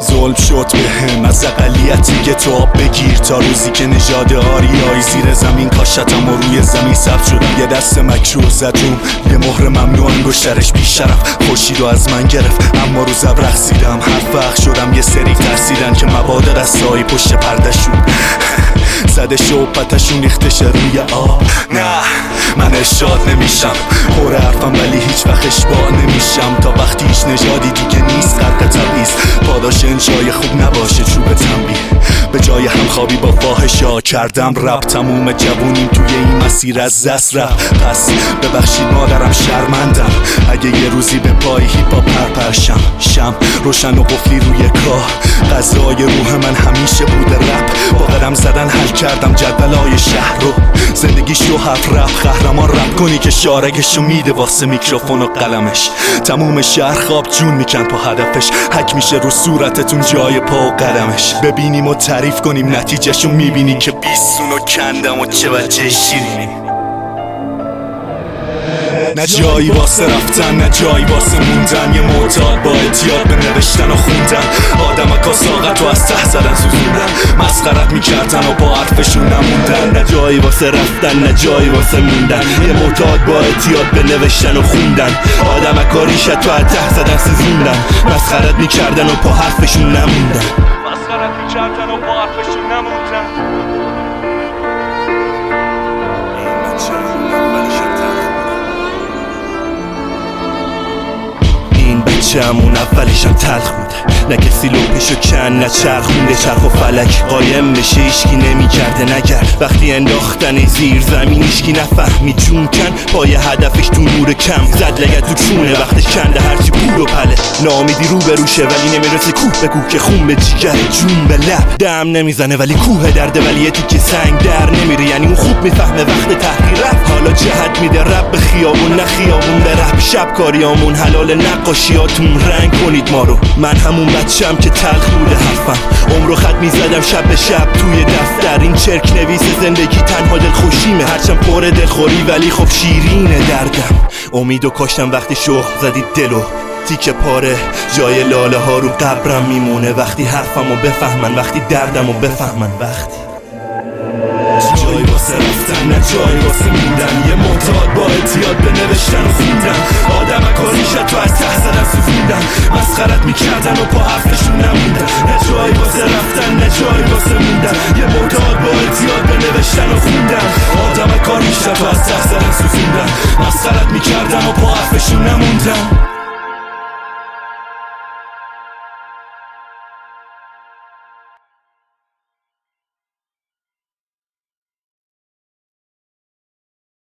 ظلم شد به هم از اقلیتی که تو آب بگیر تا روزی که نژاد آریایی زیر زمین کاشتم و روی زمین ثبت شدم. یه دست مکروه زدم، یه مهر ممنوع انگشترش بی شرف خورشید رو از من گرفت، اما رو زب رقصیدم. هر وقت شدم یه سری ترسیدن که مبادا دستایی پشت پردشون زده شوپتشون ریختش روی آب. نه من ارشاد نمیشم، پر حرفم ولی هیچ وقت اشباع نمیشم. تا وقتی هیچ نژادی دیگه نیست غرق تبعیض، پاداش انشای خوب نباشه چوب تنبیه. به جای همخوابی با فاحشا کردم رپ، تموم جوونیم توی این مسیر از دست رفت. پس ببخشید مادرم شرمندم اگه یه روزی به پای هیپ هاپ پرپرشم. شم روشن و قفلی روی کاه، غذای روح من همیشه بوده رپ. با قدم زدن حل کردم جدولای شهر رو، زندگیشو هفت رپ قهرمان رپ کنی که شارگشو میده واسه میکروفون و قلمش. تموم شهر خواب جون میکن تو هدفش، حک میشه رو صورتتون جای پا و قدمش. ببینیم و تعریف کنیم نتیجهشو میبینی که 20 سونو کندم و چه بچه شیرینی. نه جایی واسه رفتن نه جایی واسه موندن، یه معتاد با اعتیاد به نوشتن و خوندن. آدم کاساقت رو از ته زدن سوزوندن، مسخرت میکردن و با حرفشون نموندن. نه جایی واسه رفتن نه جایی واسه موندن، یه معتاد با اعتیاد به نوشتن و خوندن. آدم کاریشت رو از ته زدن سوزوندن، مسخرت میکردن و با حرفشون نموندن. مسخرت میکردن و با حرفشون نموندن. بچه‌مون اولشم تلخ بوده، نه کسی لپشو کن نه چرخونده. چرخ و فلک قایم میشه ایشکی نمیکرده نگرد، وقتی انداختن زیر زمین ایشکی نفهمی جون کن. پای هدفش تو نور کم زد لگت تو چونه، وقتش کنده هرچی پول و پله. نامیدی رو بروشه ولی نمیرسه کوه به کوه، که خون به جیگر جون به لب. دم نمیزنه ولی کوه درده، ولی یه تیکه سنگ در نمیره، یعنی اون خوب میفهمه وقت تحقیر رفت. حالا جهت میده رب به خیابون نه خیابون به رب. شب کاریامون حلال نقاشیاتون رنگ کنید ما رو. من همون بچه‌ام که تلخ بوده حرفم، عمرو خط میزدم شب به شب توی دفتر. این چرک نویس زندگی تنها دلخوشیمه، هرچند پر دلخوری ولی خب شیرینه دردم. امیدو کاشتم وقتی شوق زدی دلو تیکه پاره، جای لاله ها رو قبرم میمونه. وقتی حرفمو بفهمن وقتی دردمو بفهمن، وقتی جایی واسه رفتن نه جایی واسه موندن، یه معتاد با اعتیاد به نوشتن و خوندن. آدم کاریشت تو از ته زدن سوزوندن، مسخرت میکردن و با حرفشون نموندن. نه جایی واسه رفتن نه جایی